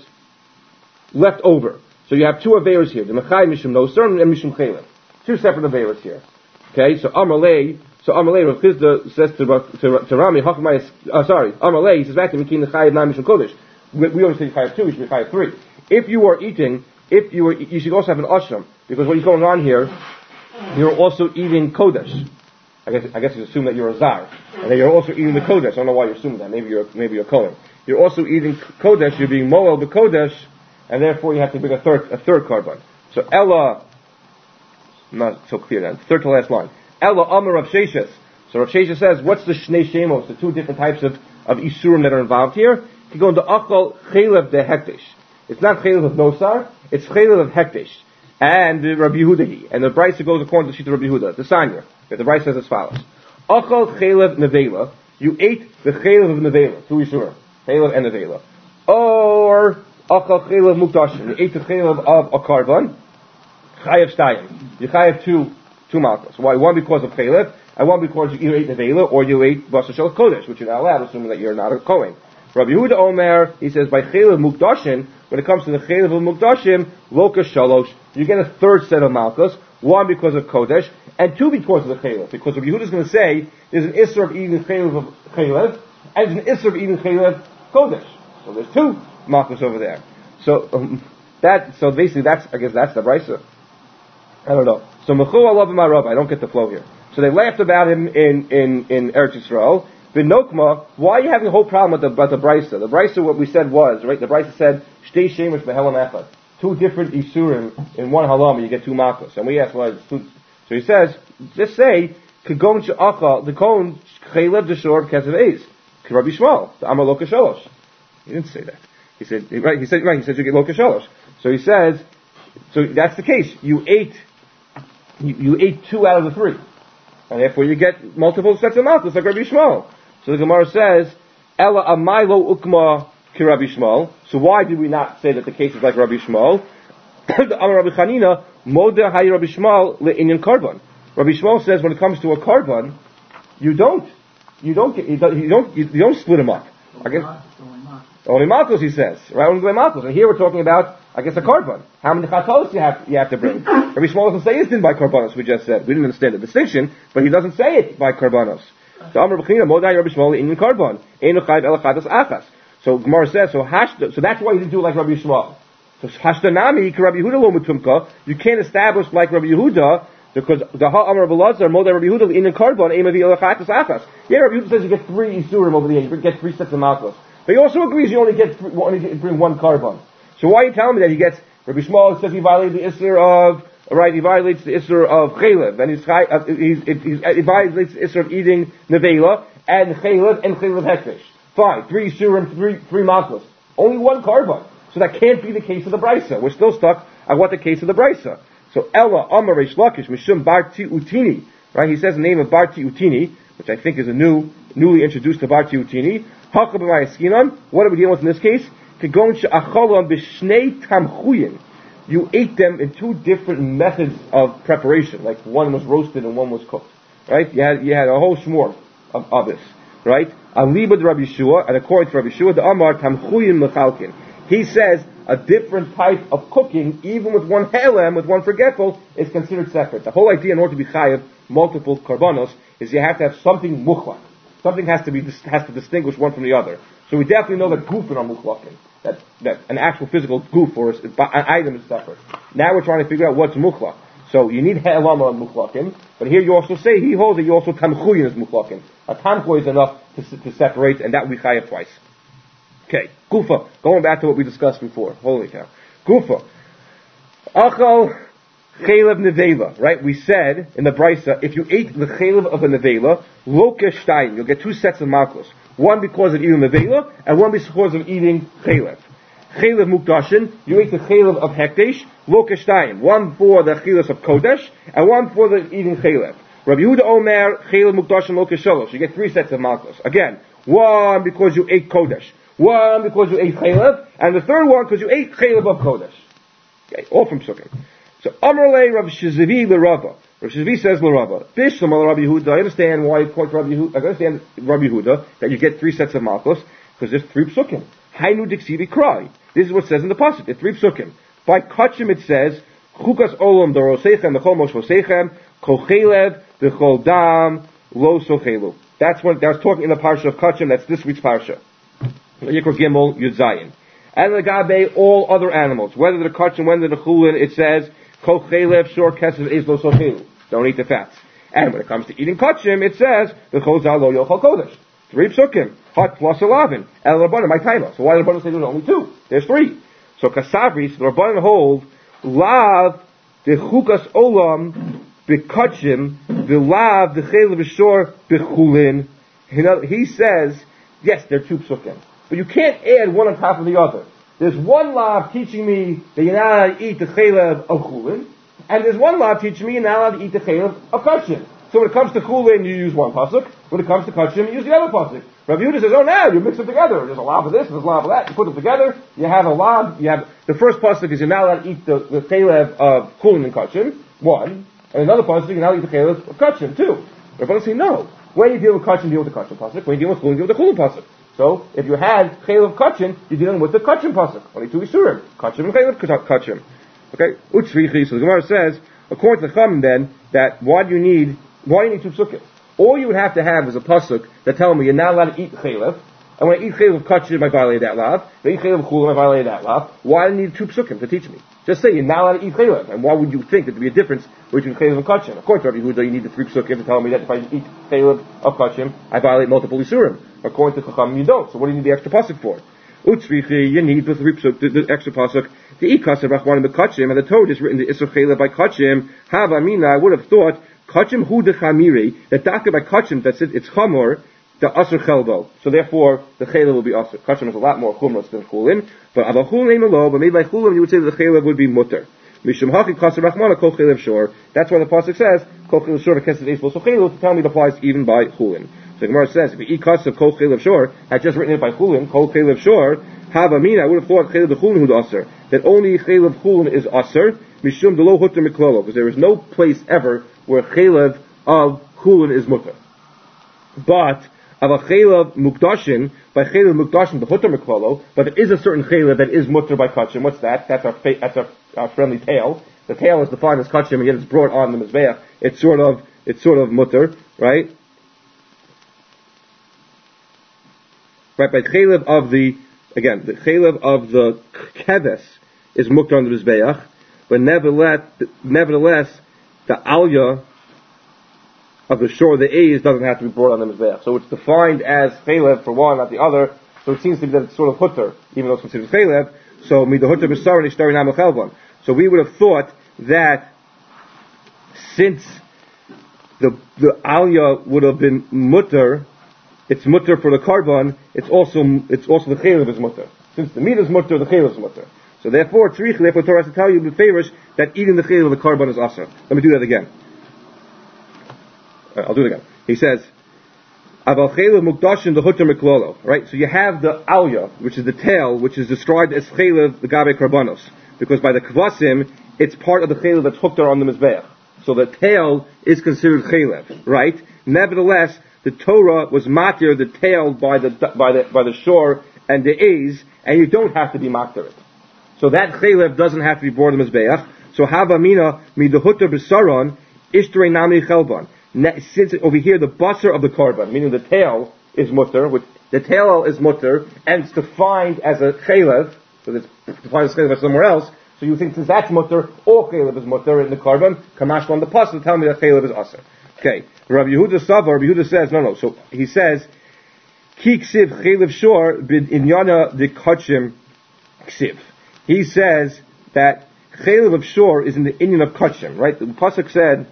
Speaker 1: left over. So you have two averos here, the Mechai Mishum Nosar and Mishum Chelev. Two separate averos here. Okay, so Amalei, so Amalei, Rav Chizda says to, to, to Rami, Hachmai, uh, sorry, Amalei, he says back to Mekin the Chayiv Nine Mishum Kodesh. We, we always say Chayiv two, we should be Chayiv three. If you are eating, if you were, you should also have an Ashram, because what is going on here, you're also eating Kodesh. I guess, I guess you assume that you're a Zar. And then you're also eating the Kodesh. I don't know why you're assuming that. Maybe you're, maybe you're Kohen. You're also eating Kodesh, you're being Moel the Kodesh, and therefore you have to bring a third, a third carbon. So Ella, not so clear then, third to last line. Ella Amar Rav Sheshes. So Rav Sheshes says, what's the Shnei Shemos, the two different types of, of Isurim that are involved here? You go into Akal Chelev de Hektish. It's not Chelev of Nosar, it's Chelev of Hektish. And uh, Rabbi Yehuda. And the Brisa goes according to the sheet of Rabbi Yehuda, the Sanya. The Brisa says as follows. Akal Chelev Nevela. You ate the Chelev of Nevela, two Isurim. Chelev and Nevela. Or Akal Chelev Mukdashim. You ate the Chelev of a carbon. Chayav Shtayim. You chayav two, two malchus. Why? One because of Chelev, and one because you either ate nevela or you ate basar shel kodesh, which you're not allowed, assuming that you're not a kohen. Rabbi Yehuda Omer, he says by chaylev mukdashim, when it comes to the chaylev of mukdashim, loka shalosh, you get a third set of malchus, one because of kodesh, and two because of the chaylev. Because Rabbi Yehuda is going to say there's an isser of eating chaylev of chaylev, and there's an isser of eating chaylev kodesh. So there's two malchus over there. So um, that, so basically that's, I guess that's the brisa. I don't know. So mechu alav my rabbi, I don't get the flow here. So they laughed about him in in in Eretz Yisrael. V'nokma, why are you having a whole problem with the about the brisa? The brisa, what we said was right. The brisa said shtei shemesh behelam echad, two different isurim in one halama, you get two malchus. And we asked why. Well, two. So he says, just say kagon she'acha the kon chaylev deshor kesav eis Rabbi Shmuel the Amar Loka Shalosh. He didn't say that. He said right. He said right. He said you get Loka Shalosh. So he says, so that's the case. You ate, you, you ate two out of the three, and therefore you get multiple sets of malchus like Rabbi Shmuel. So the Gemara says, Ela amaylo ukma ki Rabbi Shmuel. So why did we not say that the case is like Rabbi Shmuel? The Amar Rabbi Chanina, Moder hay Rabbi Shmuel le'inyan karban. Rabbi Shmuel says when it comes to a karban, you don't, you don't get, you don't, you don't, you don't split them up. I guess only malchus, he says, right? Only malchus. And here we're talking about, I guess, a karban. How many chatolos you have you have to bring? Rabbi Shmuel doesn't say it's in by karbanos. We just said we didn't understand the distinction, but he doesn't say it by karbanos. So Amar B'china Modai Rabbi Shmuel in Karban Einu Chayv Elachadas Achas. So Gemara says so. Hashda, so that's why he didn't do it like Rabbi Shmuel. So Hashdanami Rabbi Yehuda Lo Mutumka. You can't establish like Rabbi Yehuda because the Ha Amar Belazar Modai Rabbi Yehuda in Karban Einu Elachadas Achas. Yeah, Rabbi Yehuda says you get three isurim over the end. You get three sets of malchus. But he also agrees you only get three, only get, bring one karban. So why are you telling me that he gets Rabbi Shmuel says he violated the isser of right, he violates the isser of chaylev, and he's, uh, he's, he's, he violates the isser of eating nevela, and chaylev, and chaylev hekdesh. Fine, three isurim, three, three malchus. Only one karban. So that can't be the case of the brisa. We're still stuck at what the case of the brisa. So Ella, Amar, Reish Lakish, Mishum Barti Utini, right, he says the name of Barti Utini, which I think is a new, newly introduced to Barti Utini. Hakab b'mayaskinan, what are we dealing with in this case? Kegon she'acholon b'shnei tamchuyin. You ate them in two different methods of preparation. Like one was roasted and one was cooked. Right? You had you had a whole shmor of, of this. Right? Alibad Rabbi Yeshua, and according to Rabbi Yeshua, the Amar tamchuyin mechalkin. He says a different type of cooking, even with one helem, with one forgetful, is considered separate. The whole idea in order to be chayav multiple karbanos is you have to have something muchlak. Something has to be has to distinguish one from the other. So we definitely know that gufin are muchlakin. That, that an actual physical goof or an item is separate. Now we're trying to figure out what's mukhlak. So you need he'elam on mukhlakin, but here you also say, he holds that you also tamchuyin is mukhlakin. A tamchuy is enough to, to separate, and that we chayav twice. Okay, gufa. Going back to what we discussed before. Holy cow. Gufa. Achal chaylev nevela, right? We said in the brisa, if you ate the chaylev of a nevela, loka shtayim, you'll get two sets of malchus. One because of eating nevela, and one because of eating chaylev. Chaylev mukdashin, you ate the chaylev of hekdesh, loka shtayim. One for the chaylev of kodesh, and one for the eating chaylev. Rabbi Yehuda Omer, chaylev mukdashin loka shalosh. You get three sets of malchus. Again, one because you ate kodesh, one because you ate chaylev, and the third one because you ate chaylev of kodesh. Okay, all from Sukkot. So, Amrle Rav Shizvi l'Rava. Rav Shizvi says l'Rava. Bishlam Rabbi Yehuda. I understand why you point to Rabbi Yehuda. I understand Rabbi Yehuda that you get three sets of malchus because there's three psukim. Hainu diksivi cry. This is what it says in the pasuk. It's three psukim. By kachim it says chukas olam dorosechem v'chol moshvosechem kochelev v'chol dam lo sochelu. That's when that's talking in the parsha of kachim. That's this week's parsha. Yikra Gimel Yud Zayin. And the gabe all other animals, whether the kachim, whether the chulin, it says Kol chaylev shor kesev is lo sochelu. Don't eat the fats. And when it comes to eating kachim, it says the chozal lo yochal kodesh. Three psukim. Hot plus eleven. El rabbanim my taima. So why the rabbanim say there's only two? There's three. So kasavris the rabbanim hold lav the chukas olam bekachim the lav the chaylev shor bechulin. He says yes, there are two psukim, but you can't add one on top of the other. There's one lav teaching me that you're not allowed to eat the chaylev of chulin, and there's one lav teaching me you're not allowed to eat the chaylev of kachim. So when it comes to chulin, you use one pasuk. When it comes to kachim, you use the other pasuk. Rabbi Yehuda says, oh, now you mix them together. There's a lav of this, there's a lav of that. You put them together, you have a lav, you have, the first pasuk is you're not allowed to eat the, the chaylev of chulin and kachim, one, and another pasuk, you're not allowed to eat the chaylev of kachim, two. Rabbanan say no. When you deal with kachin, deal with the kachin pasuk. When you deal with chulin, deal with the chulin pasuk. So, if you had chaylev kachin, you're dealing with the kachin pasuk. Only two isurim. Kachin and chaylev kachin. Okay? Utzrichi. So the Gemara says, according to the Chachamim then, that why do you need, why do you need two psukim? All you would have to have is a pasuk that tells me you're not allowed to eat chaylev. And when I eat chaylev kachin, I violate that law. When I eat chaylev chulin, I violate that law. Why do I need two psukim to teach me? Just say you're not allowed to eat chaylev. And why would you think that there would be a difference between chaylev and kachin? According to Rabbi Yehuda, you need the three psukim to tell me that if I eat chaylev of kachin, I violate multiple isurim. According to Chachamim, you don't. So what do you need the extra pasuk for? Utzrichi, you need the three psuk, the, the extra pasuk. The ikas of Rachmanim b'kachim, and the Torah is written the Isser Chaylev by kachim. Hava mina, I would have thought kachim hu dechamiri, that daka by kachim that says it's chamor, the Asr chelbo. So therefore the Chaylev will be Asr. Kachim is a lot more chumras than chulin, but ava chulin alo, but maybe by chulin you would say that the Chaylev would be mutter. Mishum haki kasser Rachmana kol Chaylev shor. That's why the pasuk says kol Chaylev shor v'kesed eis lo so Chaylev to tell me it applies even by chulin. So the Gemara says if you eat kasser kol Chaylev shor, had just written it by chulin kol Chaylev shor. Hava mina, I would have thought chaylev chulin hu aser, that only chaylev chulin is aser, mishum delo hutter miklolo, because there is no place ever where chaylev of chulin is mutter. But of a chaylev mukdashin, by chaylev mukdashin the hutter miklolo, but there is a certain chaylev that is mutter by kachim. What's that? That's our fa- that's our, our friendly tail. The tail is defined as kachim, and yet it's brought on the mizbeach. It's sort of it's sort of mutter, right? Right, by chaylev of the Again, the chaylev of the keves is mukta on the mizbeach, but nevertheless, nevertheless, the alya of the shore, the a's, doesn't have to be brought on the mizbeach. So it's defined as chaylev for one, not the other. So it seems to be that it's sort of hutter, even though it's considered chaylev. So mida hutter b'sar nishtari nam chelvan. So we would have thought that since the the alya would have been mutter, it's mutter for the carbon, it's also, it's also the chaylev is mutter. Since the meat is mutter, the chaylev is mutter. So therefore, tzrich, therefore Torah has to tell you with favors that eating the chaylev of the carbon is asr. Let me do that again. Right, I'll do it again. He says, Aval chaylev mukdashin the hutter miklolo. Right? So you have the alya, which is the tail, which is described as chaylev the gabe karbanos. Because by the kvasim, it's part of the chaylev that's hooked on the mizbeach. So the tail is considered chaylev. Right? Nevertheless, the Torah was matir the tail by the by the by the shore and the a's, and you don't have to be matir it. So that chaylev doesn't have to be brought in the mizbeach. So hava mina midahuta b'saron ishtrei nami chelban. Since over here the basar of the carbon, meaning the tail is mutter, which the tail is mutter, and it's defined as a chaylev, so it's defined as chaylev somewhere else. So you think since that's mutter, all chaylev is mutter in the carbon. Kamash on the pasuk tell me that chaylev is aser. Okay, Rabbi Yehuda Savar, Rabbi Yehuda says, no, no, so he says, Ki ksiv chaylev shor bid inyana de kachim ksiv. He says that chaylev of shor is in the inyan of kachim, right? The pasuk said,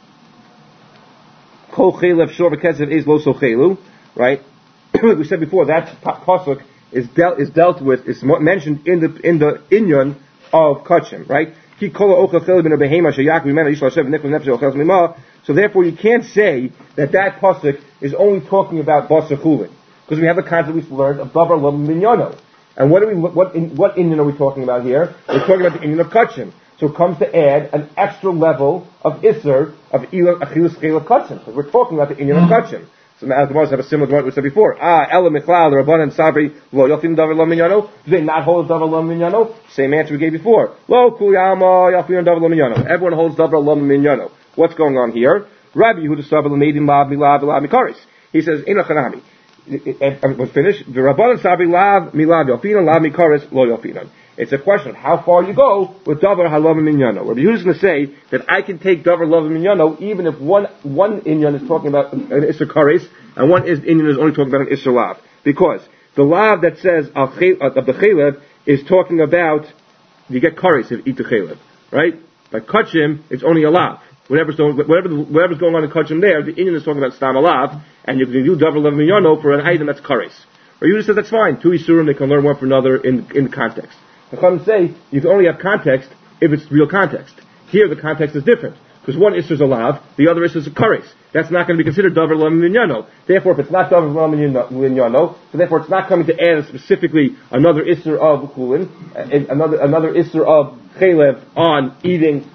Speaker 1: Kol chaylev shor v'kesev is lo so chaylu, right? We said before, that pasuk is dealt, is dealt with, is mentioned in the, in the inyan of kachim, right? Ki kol ochel chaylev bin a behema shayak mimena yishla shev nikol nefesh ochel mimah. So therefore, you can't say that that pasuk is only talking about basar chulin, because we have a concept we learned of davar lo minyano. And what are we? What in, what inyan are we talking about here? We're talking about the inyan of kachim. So it comes to add an extra level of iser of achilus chaylev kachim, because we're talking about the inyan of kachim. So now the Gemara have a similar to what we said before. Ah, ela michlal the rabbanan sabri lo yafin davar lo minyano. Do they not hold davar lo minyano? Same answer we gave before. Lo kuyama yafin davar lo minyano. Everyone holds davar lo minyano. What's going on here? Rabbi Yehuda Savar l'meidim lav milav milav mikaris. He says in a chanami. And was finished. The rabbanan sabri lav milav yafin lav mikaris lo yafin. It's a question of how far you go with davar halav minyano. Rabbi Yehuda is going to say that I can take davar halav minyano even if one one inyan is talking about an isser kares and one is inyan is only talking about an isser lav, because the lav that says of the chaylev is talking about you get kares if you eat the chaylev, right? By kachim, it's only a lav. Whatever's going, whatever, whatever's going on in kachim there, the inyan is talking about stam alav, and you can do davar halav minyano for an item that's kares. Or you just said that's fine. Two isurim, they can learn one from another in in context. The Chachamim say you can only have context if it's real context. Here the context is different, because one isser is a lav, the other isser is a kares. That's not going to be considered davar lo minyano. Therefore, if it's not davar lo minyano, so therefore it's not coming to add specifically another isser of chulin, another another isser of chaylev on eating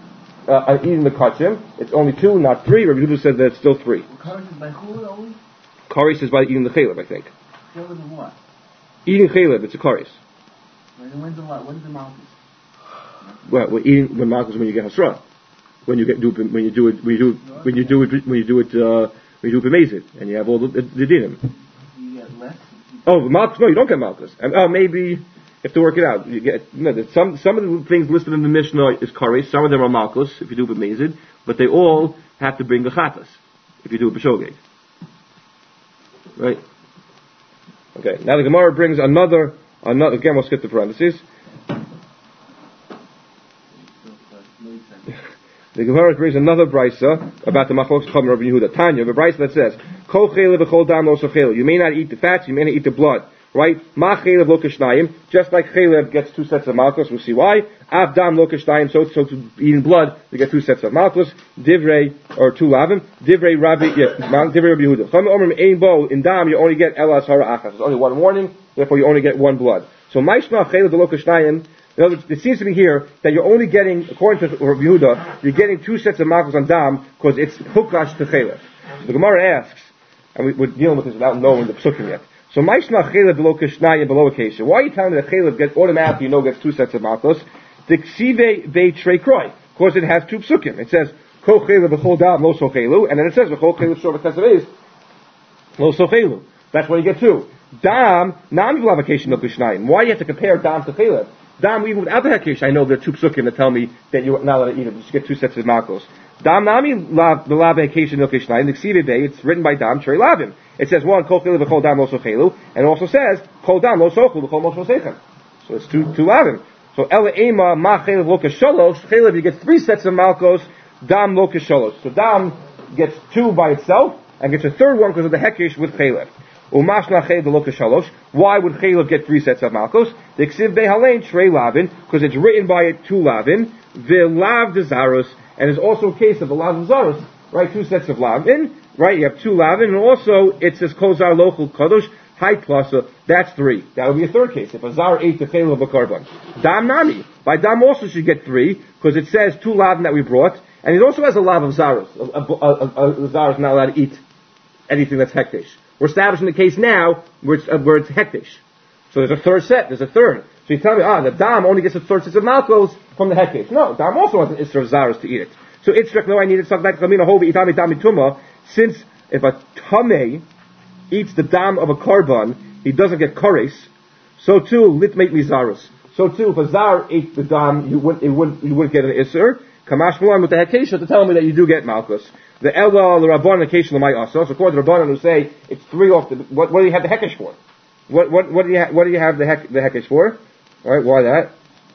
Speaker 1: uh, eating the kachim, it's only two, not three. Rabbi Yehuda said that it's still three.
Speaker 2: Karis is by chulin only?
Speaker 1: Karis is by eating the chalev, I think.
Speaker 2: Chulin and what?
Speaker 1: Eating chalev, it's a karis.
Speaker 2: When's the what? When's the malchus?
Speaker 1: Well, we're eating when malchus when you get hasra, when you get do when you do it when you do when you do it when you do it uh, when you do it b'mezid, and you have all the the, the dinim.
Speaker 2: You get less.
Speaker 1: Oh, malchus? No, you don't get malchus. And, oh, maybe you have to work it out. You get no. Some some of the things listed in the Mishnah is karis. Some of them are malchus if you do it b'mezid, but they all have to bring the chatas if you do it b'shogeg. Right. Okay. Now the Gemara brings another another. Again, we'll skip the parentheses. The Gemara brings another brisa about the machlokes chacham Rabbi Yehuda. Tanya, the brisa that says, "Kol chelev v'chol dam lo sochelu." You may not eat the fats, you may not eat the blood. Right? Ma chelev lo kashnayim. Just like chelev gets two sets of malchus, we'll see why. Av dam lo kashnayim. So, so to eating blood, we get two sets of malchus. Divrei or two lavim. Divrei Rabbi, yeah, Divrei Rabbi Yehuda. Chacham omrim ein bo in dam. You only get elas hara achas. There's only one warning, therefore you only get one blood. So ma'ishma chelev lo kashnayim. In other words, it seems to be here that you're only getting, according to Rabbi Yehuda, you're getting two sets of malchus on dam because it's hukash to chelev. So the Gemara asks, and we, we're dealing with this without knowing the psukim yet. So ma'ishma chelev below kashnaya below occasion. Why are you telling me that chelev gets automatically, you know, gets two sets of malchus? The ksive ve trei kroi, because it has two psukim. It says kol chelev b'chol dam lo sochelu, and then it says b'chol chelev shor v'tesav lo sochelu. That's where you get two. Dam nam v'lavacation no kashnayim. Why do you have to compare dam to chelev? Dam, even without the hekesh, I know there are two psukim that tell me that you're not allowed to eat it. You just get two sets of malchus. Dam nami lav the lav hekesh no kishnayim. The ksive day, it's written by dam trei lavim. It says one kol chelev v'chol dam lo sochelu, and it also says kol dam lo sochelu v'chol mos mosechem. So it's two two lavim. So ela ema ma chelev lo kashalosh. Chelev you get three sets of malchus. Dam lo kashalosh. So dam gets two by itself and gets a third one because of the hekesh with chelev. Umashna chelev lo kashalosh. Why would chelev get three sets of malchus? The ksiv behalein trei lavin, because it's written by it two lavin. V'lav desarus, and there's also a case of a lav desarus, right? Two sets of lavin, right? You have two lavin, and also it says kozar lochel kadosh high plasa. That's three. That would be a third case if a zar ate the chelev of a karban. Dam nami, by dam also should get three because it says two lavin that we brought, and it also has a lav of zarus. A, a, a, a, a zar is not allowed to eat anything that's hektish. We're establishing the case now where it's, uh, where it's hektish. So there's a third set, there's a third. So you tell me, ah, the dam only gets a third set of malchus from the hektish. No, dam also has an isra of zaros to eat it. So it's no, I needed something like chamina hovi itami dami tuma. Since if a tamei eats the dam of a karban, he doesn't get kares. So too, lit make me zaros. So too, if a zar ate the dam, you wouldn't, it wouldn't, you wouldn't get an isser. Kamash malan with the hektish to tell me that you do get malchus. The Ella, the Rabban, the Kesh Lamai Asa. So according to the Rabbanan who say it's three off the, what, what do you have the Hekesh for? What, what, what do you ha- what do you have the hek, the Hekesh for? Alright, why that?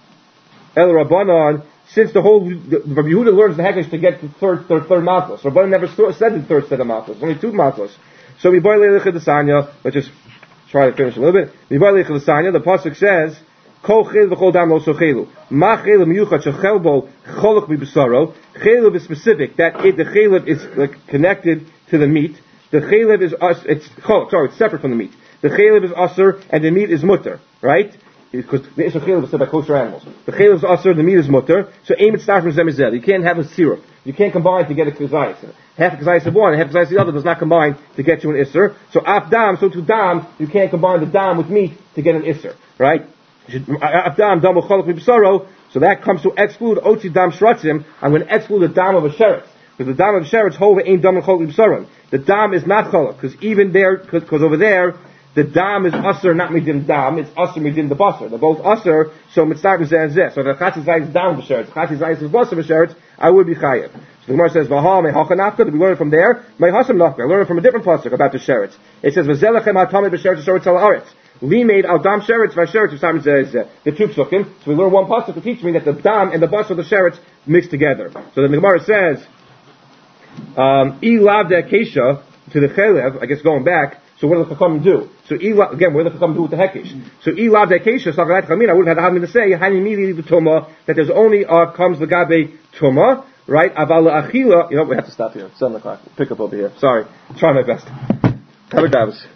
Speaker 1: Ella Rabbanan, since the whole, the, Rabbi Yehuda learns the Hekesh to get the third, third, third Malchus. Rabbanan never st- said the third set of Malchus. Only two Malchus. So we boil Leicha Desanya, let's just try to finish a little bit. We boil Leicha Desanya, the Pasuk says, Kol chelev v'chol dam lo sochelu. Ma chelev miyuchad shechel bo cholok b'besaro. Chelev is specific, that it, the chelev is like connected to the meat. The chelev is us, it's cholok, sorry, it's separate from the meat. The chelev is usher, and the meat is mutter, right? Because the issue chelev is said by kosher animals. The chelev is usher, the meat is mutter. So aim it starts from zemizel. You can't have a syrup. You can't combine to get a kazayis. Half a kazayis of one, and half a kazayis of the other does not combine to get you an isser. So af dam, so to dam, you can't combine the dam with meat to get an isser, right? So that comes to exclude Otzi Dam Shratzim. I'm going to exclude the Dam of a Sheretz. Because the Dam of a Sheretz, Hova ain't Dam and Cholok B'Saron. The Dam is not Cholok. Because even there, because over there, the Dam is Usser, not Midin Dam. It's Usser, Midin the Basar. They're both Usser, so Mitzvah is Zeh. So the Chatzi Zayis is Dam B'Sheretz. Chatzi Zayis is Basar B'Sheretz. I would be Chayev. So the Gemara says, V'ha me Hacha Nafka. We learn it from there. Me Hasam Nafka. I learn it from a different pasuk about the Sheretz. It says, V'zelachem HaTamid B'Sheretz Sheretz Al Haaretz. We made al dam sheretz v'sheretz v'samid zeh the two psukim. So we learn one pasuk to teach me that the dam and the bas of the sheretz mix together. So the Gemara says, um, "I lav de akesha to the chelev." I guess going back. So what do the chachamim do? So I, again, what do the chachamim do with the hekesh? So I lav de akesha. So I would have had to say hani mili the tuma that there's only uh, comes the gabe tuma, right? Aval achila. You know we have to stop here. Seven o'clock. Pick up over here. Sorry, try my best. Cover Davis.